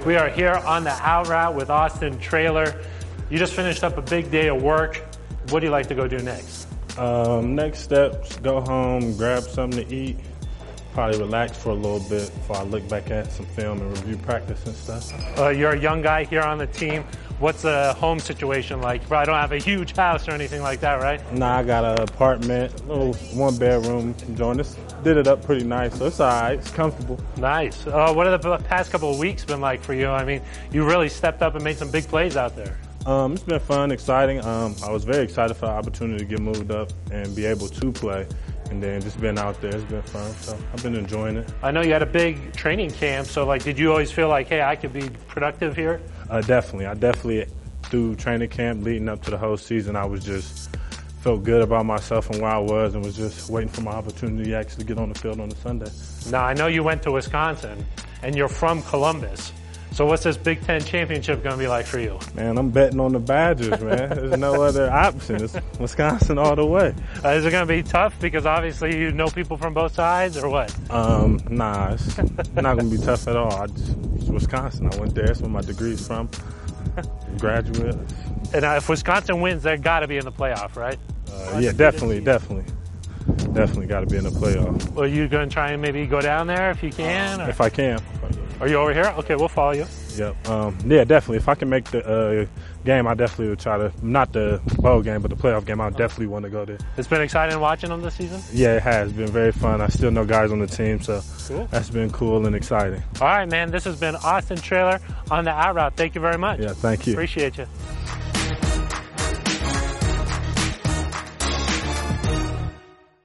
We are here on the Out Route with Austin Traylor. You just finished up a big day of work. What do you like to go do next? Next steps, go home, grab something to eat, probably relax for a little bit before I look back at some film and review practice and stuff. You're a young guy here on the team. What's the home situation like? You probably don't have a huge house or anything like that, right? Nah, I got an apartment, a little one-bedroom. Enjoying this. Did it up pretty nice, so it's all right. It's comfortable. Nice. What have the past couple of weeks been like for you? I mean, you really stepped up and made some big plays out there. It's been fun, exciting. I was very excited for the opportunity to get moved up and be able to play. And then just being out there, it's been fun. So I've been enjoying it. I know you had a big training camp, so did you always feel like, hey, I could be productive here? Definitely. I definitely, through training camp leading up to the whole season, I was just felt good about myself and where I was and was just waiting for my opportunity to actually get on the field on a Sunday. Now, I know you went to Wisconsin, and you're from Columbus. So what's this Big Ten championship going to be like for you? Man, I'm betting on the Badgers, man. There's no other option. It's Wisconsin all the way. Is it going to be tough because obviously you know people from both sides or what? Nah, it's not going to be tough at all. It's Wisconsin. I went there. That's where my degree's from. Graduate. And if Wisconsin wins, they've got to be in the playoff, right? Yeah, definitely got to be in the playoff. Well, you going to try and maybe go down there if you can? If I can. Are you over here? Okay, we'll follow you. Yep. Yeah, definitely. If I can make the game, I definitely would try to, not the bowl game, but the playoff game, I definitely want to go there. It's been exciting watching them this season? Yeah, it has been very fun. I still know guys on the team, so cool. That's been cool and exciting. All right, man. This has been Austin Traylor on the Out Route. Thank you very much. Yeah, thank you. Appreciate you.